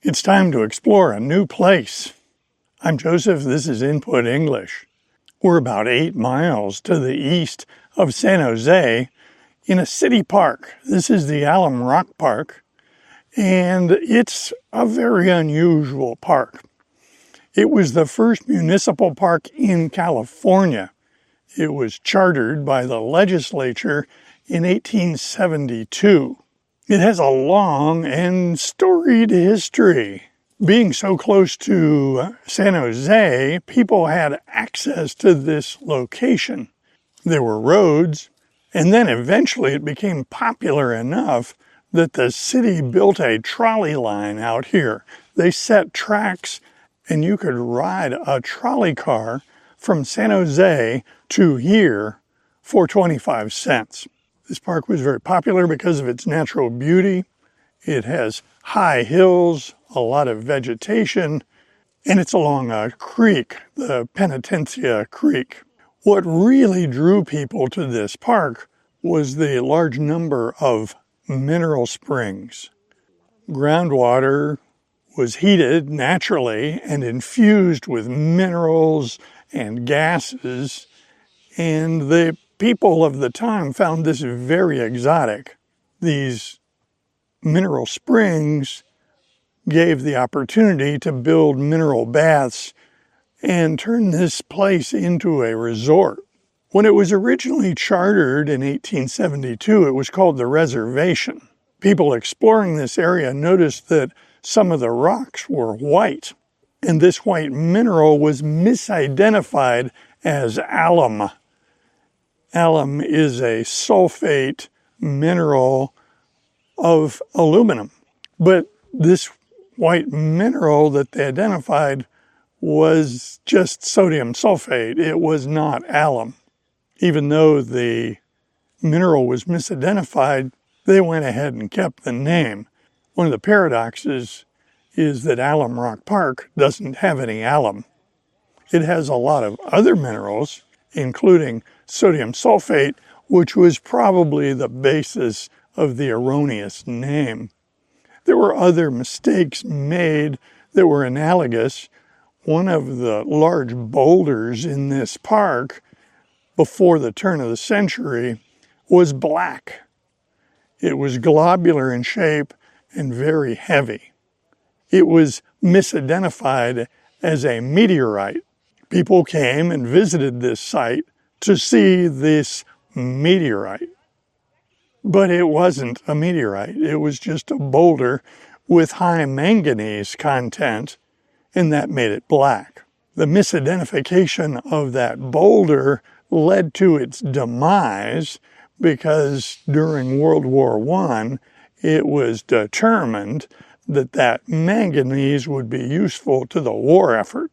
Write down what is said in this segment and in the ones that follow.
It's time to explore a new place. I'm Joseph, this is Input English. We're about 8 miles to the east of San Jose in a city park. This is the Alum Rock Park, and it's a very unusual park. It was the first municipal park in California. It was chartered by the legislature in 1872. It has a long and storied history. Being so close to San Jose, people had access to this location. There were roads, and then eventually it became popular enough that the city built a trolley line out here. They set tracks, and you could ride a trolley car from San Jose to here for 25 cents. This park was very popular because of its natural beauty. It has high hills, a lot of vegetation, and it's along a creek, the Penitencia Creek. What really drew people to this park was the large number of mineral springs. Groundwater was heated naturally and infused with minerals and gases, and the people of the time found this very exotic. These mineral springs gave the opportunity to build mineral baths and turn this place into a resort. When it was originally chartered in 1872, it was called the Reservation. People exploring this area noticed that some of the rocks were white, and this white mineral was misidentified as alum. Alum is a sulfate mineral of aluminum, but this white mineral that they identified was just sodium sulfate. It was not alum. Even though the mineral was misidentified, they went ahead and kept the name. One of the paradoxes is that Alum Rock Park doesn't have any alum. It has a lot of other minerals, including sodium sulfate, which was probably the basis of the erroneous name. There were other mistakes made that were analogous. One of the large boulders in this park before the turn of the century was black. It was globular in shape and very heavy. It was misidentified as a meteorite. People came and visited this site to see this meteorite. But it wasn't a meteorite. It was just a boulder with high manganese content, and that made it black. The misidentification of that boulder led to its demise because during World War I, it was determined that that manganese would be useful to the war effort.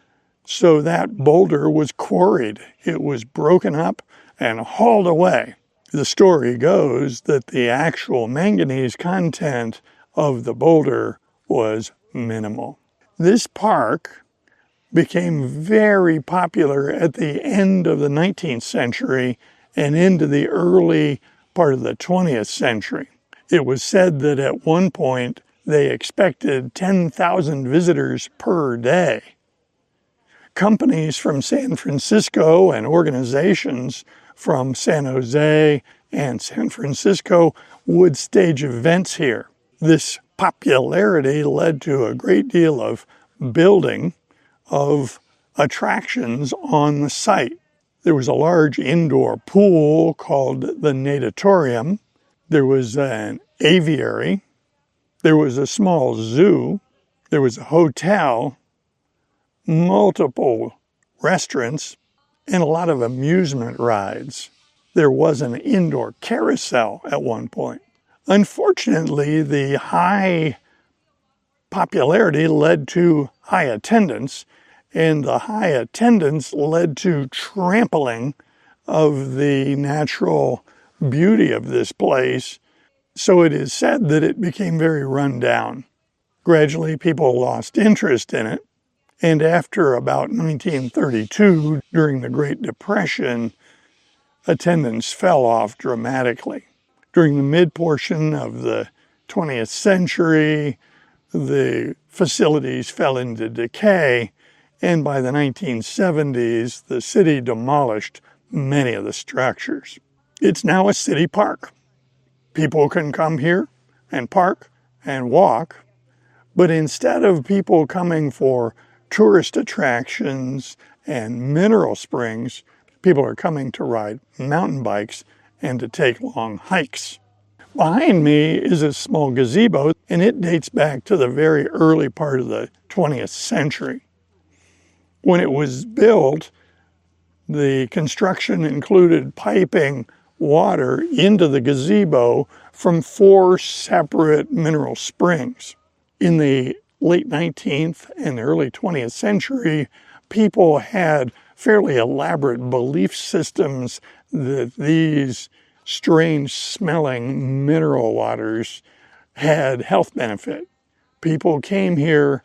So that boulder was quarried. It was broken up and hauled away. The story goes that the actual manganese content of the boulder was minimal. This park became very popular at the end of the 19th century and into the early part of the 20th century. It was said that at one point they expected 10,000 visitors per day. Companies from San Francisco and organizations from San Jose and San Francisco would stage events here. This popularity led to a great deal of building of attractions on the site. There was a large indoor pool called the natatorium. There was an aviary. There was a small zoo. There was a hotel, multiple restaurants, and a lot of amusement rides. There was an indoor carousel at one point. Unfortunately, the high popularity led to high attendance, and the high attendance led to trampling of the natural beauty of this place. So it is said that it became very run down. Gradually, people lost interest in it. And after about 1932, during the Great Depression, attendance fell off dramatically. During the mid-portion of the 20th century, the facilities fell into decay, and by the 1970s, the city demolished many of the structures. It's now a city park. People can come here and park and walk, but instead of people coming for tourist attractions and mineral springs, people are coming to ride mountain bikes and to take long hikes. Behind me is a small gazebo, and it dates back to the very early part of the 20th century. When it was built, the construction included piping water into the gazebo from 4 separate mineral springs. In the late 19th and early 20th century, people had fairly elaborate belief systems that these strange smelling mineral waters had health benefit. People came here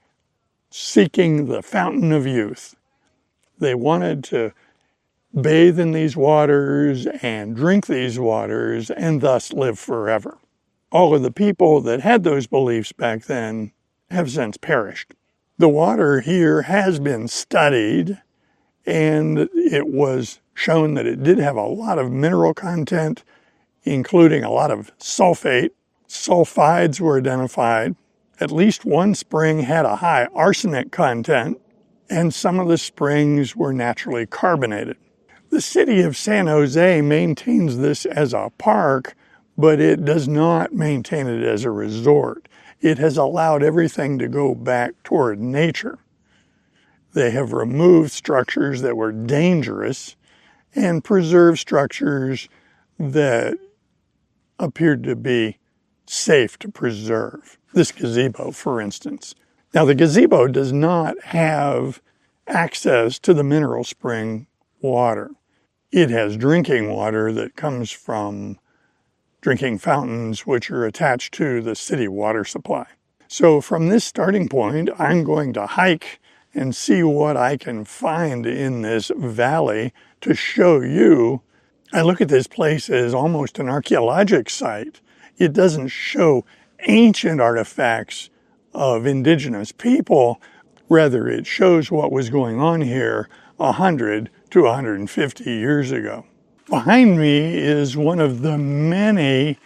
seeking the fountain of youth. They wanted to bathe in these waters and drink these waters and thus live forever. All of the people that had those beliefs back then have since perished. The water here has been studied, and it was shown that it did have a lot of mineral content, including a lot of sulfate. Sulfides were identified. At least one spring had a high arsenic content, and some of the springs were naturally carbonated. The city of San Jose maintains this as a park, but it does not maintain it as a resort. It has allowed everything to go back toward nature. They have removed structures that were dangerous and preserved structures that appeared to be safe to preserve. This gazebo, for instance. Now, the gazebo does not have access to the mineral spring water. It has drinking water that comes from drinking fountains which are attached to the city water supply. So from this starting point, I'm going to hike and see what I can find in this valley to show you. I look at this place as almost an archaeologic site. It doesn't show ancient artifacts of indigenous people. Rather, it shows what was going on here 100 to 150 years ago. Behind me is one of the many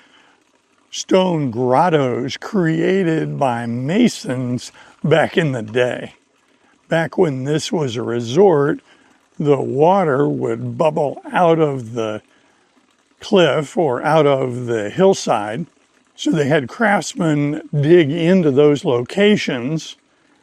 stone grottos created by Masons back in the day. Back when this was a resort, the water would bubble out of the cliff or out of the hillside. So they had craftsmen dig into those locations,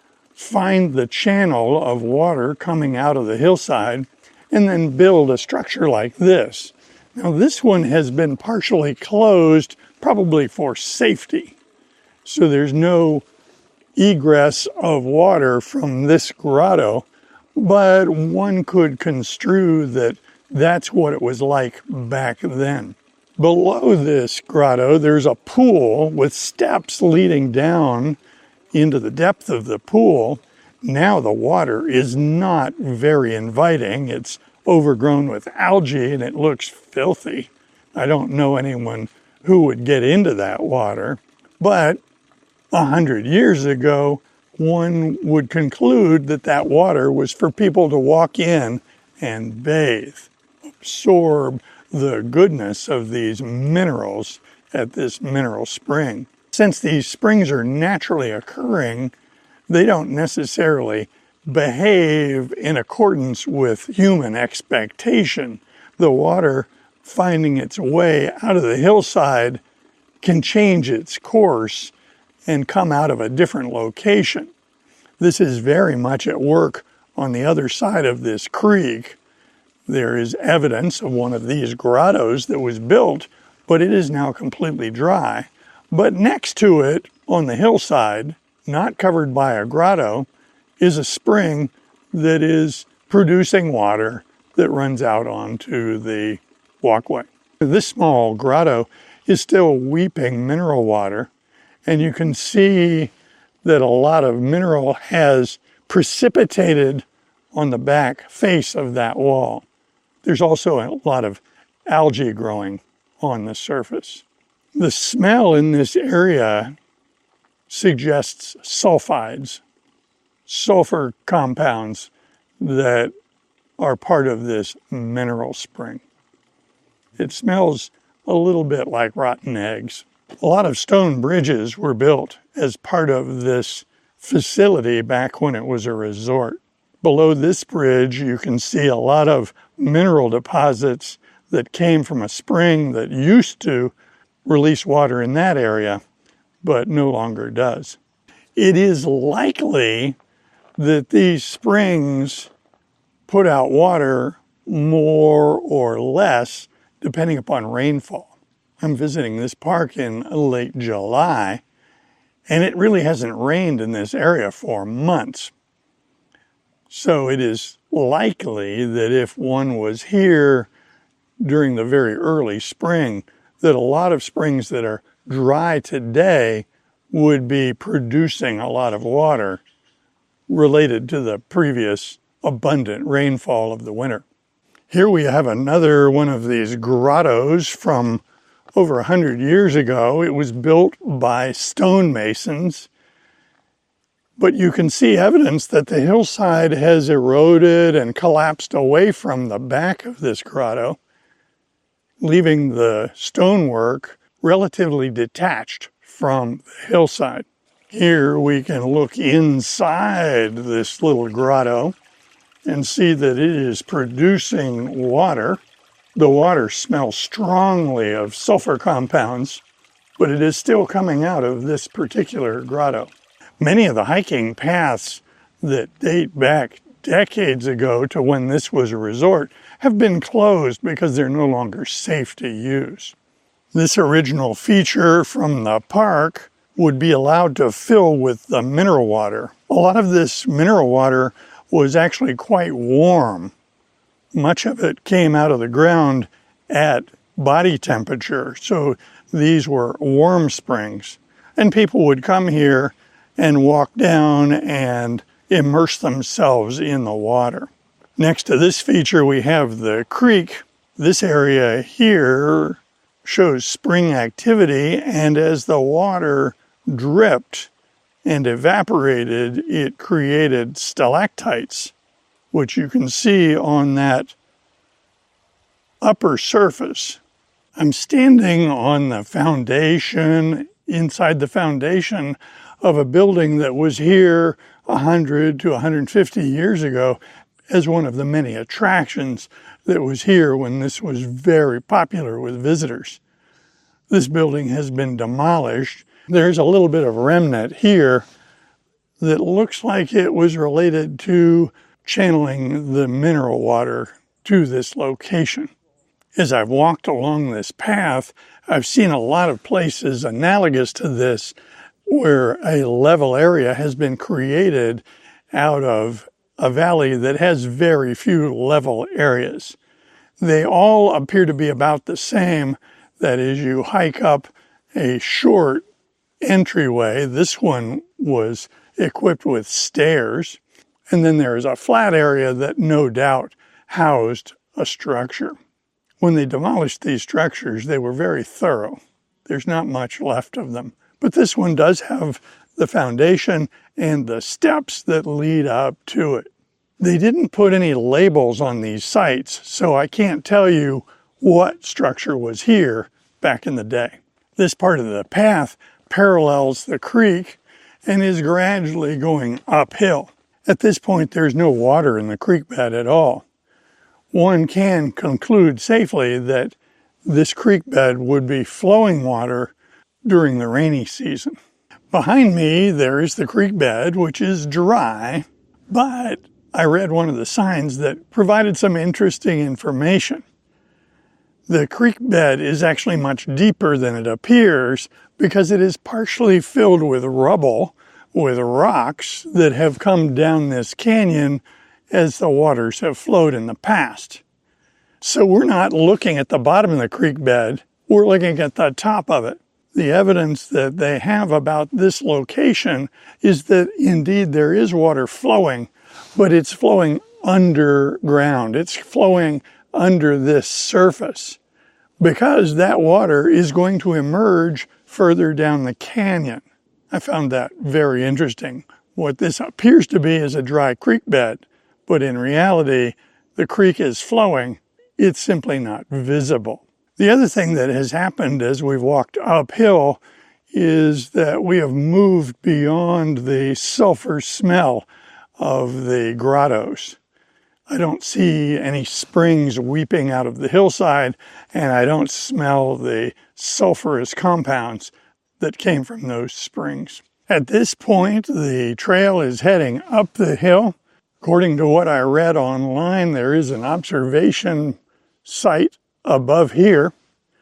find the channel of water coming out of the hillside, and then build a structure like this. Now, this one has been partially closed, probably for safety. So there's no egress of water from this grotto, but one could construe that that's what it was like back then. Below this grotto, there's a pool with steps leading down into the depth of the pool. Now the water is not very inviting. It's overgrown with algae and it looks filthy. I don't know anyone who would get into that water, but 100 years ago, one would conclude that that water was for people to walk in and bathe, absorb the goodness of these minerals at this mineral spring. Since these springs are naturally occurring, they don't necessarily behave in accordance with human expectation. The water finding its way out of the hillside can change its course and come out of a different location. This is very much at work on the other side of this creek. There is evidence of one of these grottos that was built, but it is now completely dry. But next to it, on the hillside, not covered by a grotto, is a spring that is producing water that runs out onto the walkway. This small grotto is still weeping mineral water, and you can see that a lot of mineral has precipitated on the back face of that wall. There's also a lot of algae growing on the surface. The smell in this area suggests sulfides, sulfur compounds that are part of this mineral spring. It smells a little bit like rotten eggs. A lot of stone bridges were built as part of this facility back when it was a resort. Below this bridge, you can see a lot of mineral deposits that came from a spring that used to release water in that area, but no longer does. It is likely that these springs put out water more or less depending upon rainfall. I'm visiting this park in late July, and it really hasn't rained in this area for months. So it is likely that if one was here during the very early spring, that a lot of springs that are dry today would be producing a lot of water related to the previous abundant rainfall of the winter. Here we have another one of these grottos from over 100 years ago. It was built by stonemasons, but you can see evidence that the hillside has eroded and collapsed away from the back of this grotto, leaving the stonework relatively detached from the hillside. Here we can look inside this little grotto and see that it is producing water. The water smells strongly of sulfur compounds, but it is still coming out of this particular grotto. Many of the hiking paths that date back decades ago to when this was a resort have been closed because they're no longer safe to use. This original feature from the park would be allowed to fill with the mineral water. A lot of this mineral water was actually quite warm. Much of it came out of the ground at body temperature, so these were warm springs. And people would come here and walk down and immerse themselves in the water. Next to this feature, we have the creek. This area here shows spring activity, and as the water dripped and evaporated, it created stalactites, which you can see on that upper surface. I'm standing on the foundation, inside the foundation of a building that was here 100 to 150 years ago as one of the many attractions that was here when this was very popular with visitors. This building has been demolished. There's a little bit of remnant here that looks like it was related to channeling the mineral water to this location. As I've walked along this path, I've seen a lot of places analogous to this where a level area has been created out of a valley that has very few level areas. They all appear to be about the same. That is, you hike up a short entryway. This one was equipped with stairs. And then there is a flat area that no doubt housed a structure. When they demolished these structures, they were very thorough. There's not much left of them. But this one does have the foundation and the steps that lead up to it. They didn't put any labels on these sites, so I can't tell you what structure was here back in the day. This part of the path parallels the creek and is gradually going uphill. At this point, there's no water in the creek bed at all. One can conclude safely that this creek bed would be flowing water during the rainy season. Behind me, there is the creek bed, which is dry, but I read one of the signs that provided some interesting information. The creek bed is actually much deeper than it appears because it is partially filled with rubble, with rocks that have come down this canyon as the waters have flowed in the past. So we're not looking at the bottom of the creek bed, we're looking at the top of it. The evidence that they have about this location is that indeed there is water flowing, but it's flowing underground. It's flowing under this surface because that water is going to emerge further down the canyon. I found that very interesting. What this appears to be is a dry creek bed, but in reality, the creek is flowing. It's simply not visible. The other thing that has happened as we've walked uphill is that we have moved beyond the sulfur smell of the grottos. I don't see any springs weeping out of the hillside, and I don't smell the sulfurous compounds that came from those springs. At this point, the trail is heading up the hill. According to what I read online, there is an observation site above here,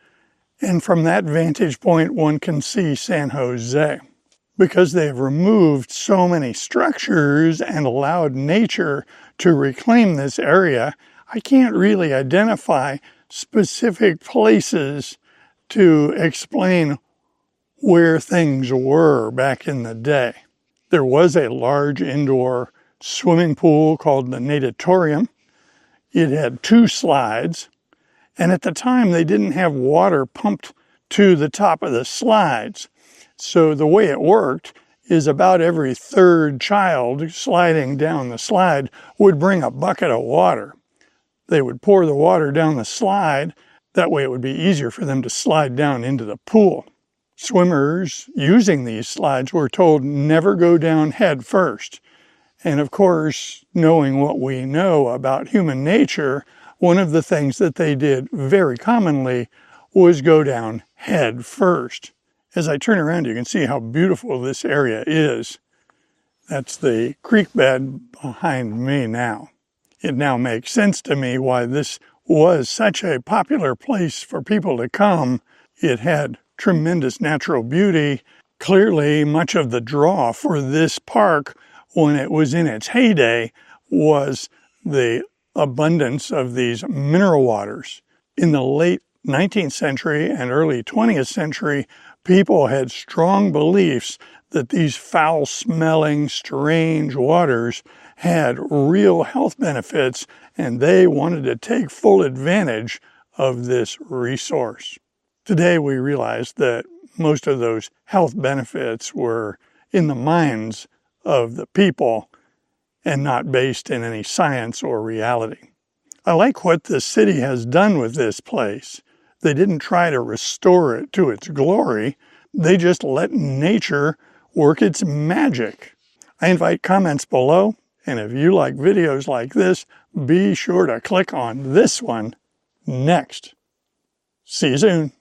and from that vantage point, one can see San Jose. Because they've removed so many structures and allowed nature to reclaim this area, I can't really identify specific places to explain where things were back in the day. There was a large indoor swimming pool called the Natatorium. It had 2 slides, and at the time they didn't have water pumped to the top of the slides. So the way it worked is about every 3rd child sliding down the slide would bring a bucket of water. They would pour the water down the slide. That way it would be easier for them to slide down into the pool. Swimmers using these slides were told never go down head first. And of course, knowing what we know about human nature, one of the things that they did very commonly was go down head first. As I turn around, you can see how beautiful this area is. That's the creek bed behind me now. It now makes sense to me why this was such a popular place for people to come. It had tremendous natural beauty. Clearly, much of the draw for this park when it was in its heyday was the abundance of these mineral waters. In the late 19th century and early 20th century, people had strong beliefs that these foul-smelling, strange waters had real health benefits, and they wanted to take full advantage of this resource. Today, we realize that most of those health benefits were in the minds of the people and not based in any science or reality. I like what the city has done with this place. They didn't try to restore it to its glory. They just let nature work its magic. I invite comments below, and if you like videos like this, be sure to click on this one next. See you soon.